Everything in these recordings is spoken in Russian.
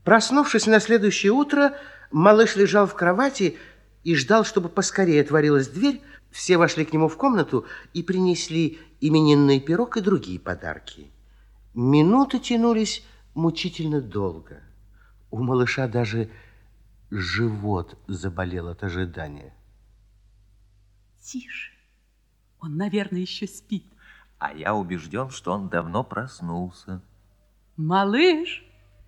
Проснувшись на следующее утро, малыш лежал в кровати и ждал, чтобы поскорее отворилась дверь. Все вошли к нему в комнату и принесли именинный пирог и другие подарки. Минуты тянулись мучительно долго. У малыша даже живот заболел от ожидания. Тише, он, наверное, еще спит. А я убежден, что он давно проснулся. Малыш!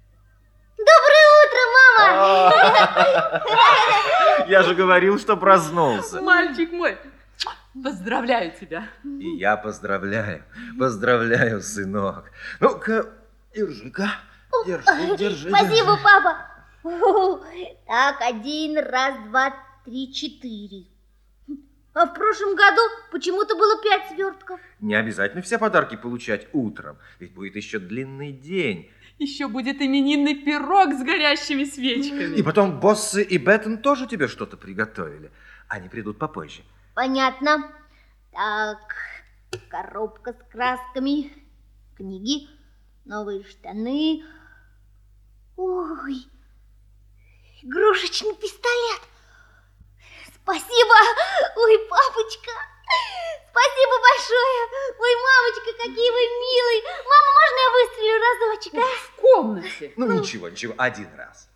Доброе утро, мама! Я же говорил, что проснулся. Мальчик мой, поздравляю тебя. И я поздравляю, сынок. Ну-ка, держи-ка, держи. Спасибо, папа. Так, 1, 2, 3, 4. А в прошлом году почему-то было 5 свертков. Не обязательно все подарки получать утром, ведь будет еще длинный день. Еще будет именинный пирог с горящими свечками. И потом Боссы и Беттон тоже тебе что-то приготовили. Они придут попозже. Понятно. Так, коробка с красками, книги, новые штаны. Ой, игрушечный пистолет. Спасибо, ой, папочка. Спасибо большое. Ой, мамочка, какие вы милые. Мама, можно я выстрелю разочек, а? В комнате. Ну, ничего, один раз.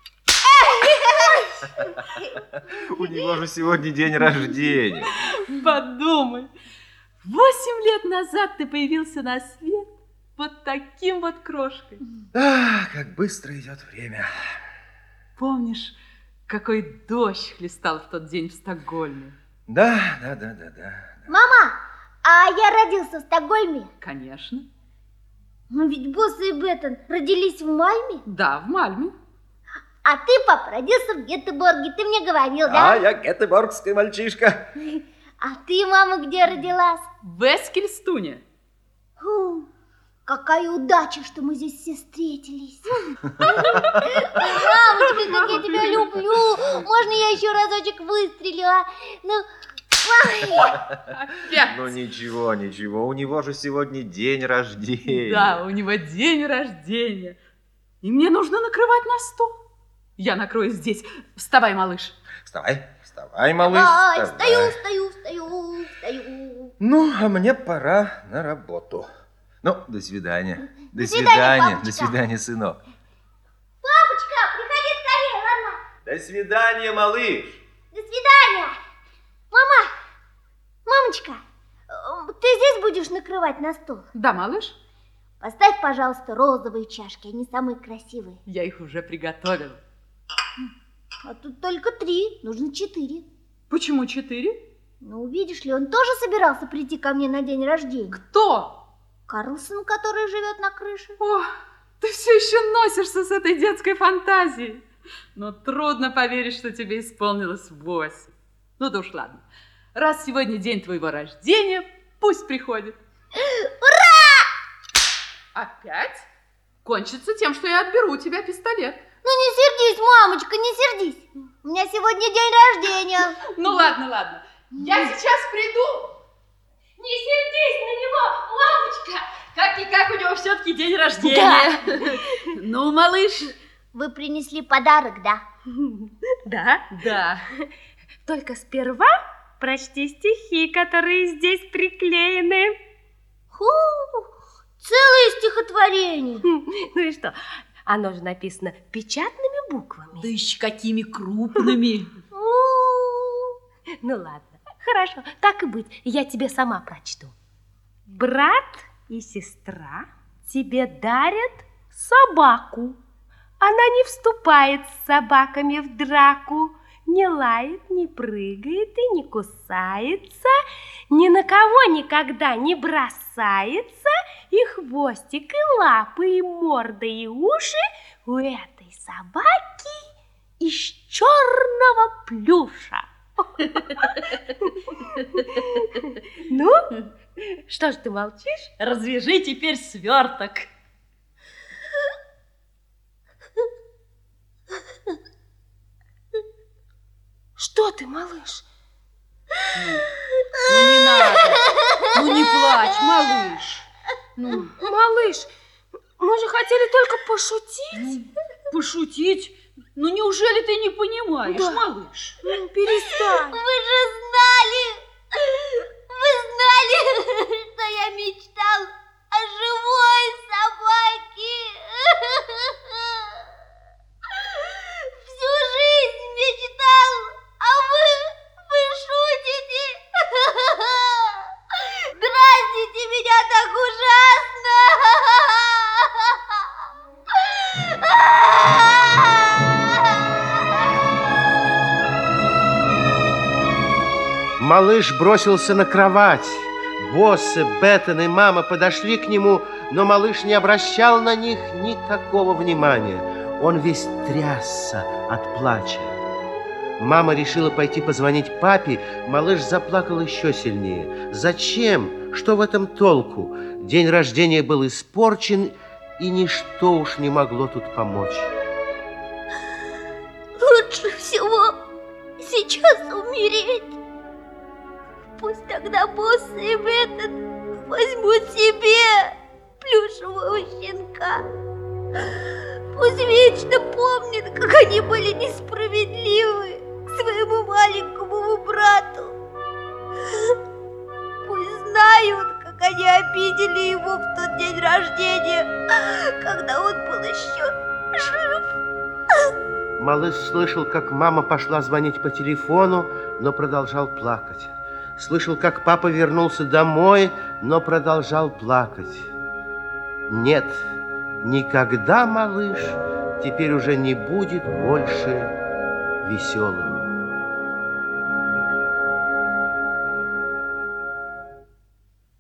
У него же сегодня день рождения. Подумай, 8 лет назад ты появился на свет вот таким вот крошкой. Ах, как быстро идет время. Помнишь, какой дождь хлестал в тот день в Стокгольме? Да. Мама, а я родился в Стокгольме? Конечно. Но ведь Боссы и Беттон родились в Мальме. Да, в Мальме. А ты, папа, родился в Гетеборге, ты мне говорил, да? А я гетеборгский мальчишка. А ты, мама, где родилась? В Эскильстуне. Фу, какая удача, что мы здесь все встретились. Мамочка, как я тебя люблю. Можно я еще разочек выстрелю, а? Ну, Опять. Ну ничего, у него же сегодня день рождения. Да, у него день рождения. И мне нужно накрывать на стол. Я накрою здесь. Вставай, малыш. Вставай, малыш. Давай, вставай. Встаю. Ну, а мне пора на работу. Ну, до свидания. До свидания, папочка. До свидания, сынок. Папочка, приходи скорее, ладно? До свидания, малыш. До свидания. Мамочка, ты здесь будешь накрывать на стол? Да, малыш? Поставь, пожалуйста, розовые чашки, они самые красивые. Я их уже приготовила. А тут только 3, нужно 4. Почему 4? Ну, видишь ли, он тоже собирался прийти ко мне на день рождения. Кто? Карлсон, который живет на крыше. О, ты все еще носишься с этой детской фантазией. Но трудно поверить, что тебе исполнилось 8. Ну да уж ладно. Раз сегодня день твоего рождения, пусть приходит. Ура! Опять? Кончится тем, что я отберу у тебя пистолет. Ну не сердись, мамочка, не сердись. У меня сегодня день рождения. Ну ладно. Я сейчас приду. Не сердись на него, мамочка. Как-никак у него все-таки день рождения. Да. Ну, малыш. Вы принесли подарок, да? Да. Только сперва прочти стихи, которые здесь приклеены. Целое стихотворение. Ну и что? Оно же написано печатными буквами. Да еще какими крупными. Ну ладно, хорошо, так и быть, я тебе сама прочту. Брат и сестра тебе дарят собаку. Она не вступает с собаками в драку, не лает, не прыгает и не кусается, ни на кого никогда не бросается, и хвостик, и лапы, и морда, и уши у этой собаки из черного плюша. Ну, что ж ты молчишь? Развяжи теперь сверток. Что ты, малыш? Ну не надо. Ну не плачь, малыш. Малыш, мы же хотели только пошутить. Пошутить? Ну неужели ты не понимаешь, Да. малыш? Ну, перестань. Вы же знали, что я мечтал о живой собаке. Всю жизнь мечтал, а вы шутите. Дразните меня так ужасно. Малыш бросился на кровать. Боссы, Беттон и мама подошли к нему, но малыш не обращал на них никакого внимания. Он весь трясся от плача. Мама решила пойти позвонить папе. Малыш заплакал еще сильнее. Зачем? Что в этом толку? День рождения был испорчен, и ничто уж не могло тут помочь. Лучше всего сейчас умереть. Пусть тогда боссы и Беттон возьмут себе плюшевого щенка. Пусть вечно помнят, как они были несправедливы к своему маленькому брату. Пусть знают, как они обидели его в тот день рождения, когда он был еще жив. Малыш слышал, как мама пошла звонить по телефону, но продолжал плакать. Слышал, как папа вернулся домой, но продолжал плакать. Нет, никогда малыш теперь уже не будет больше веселым.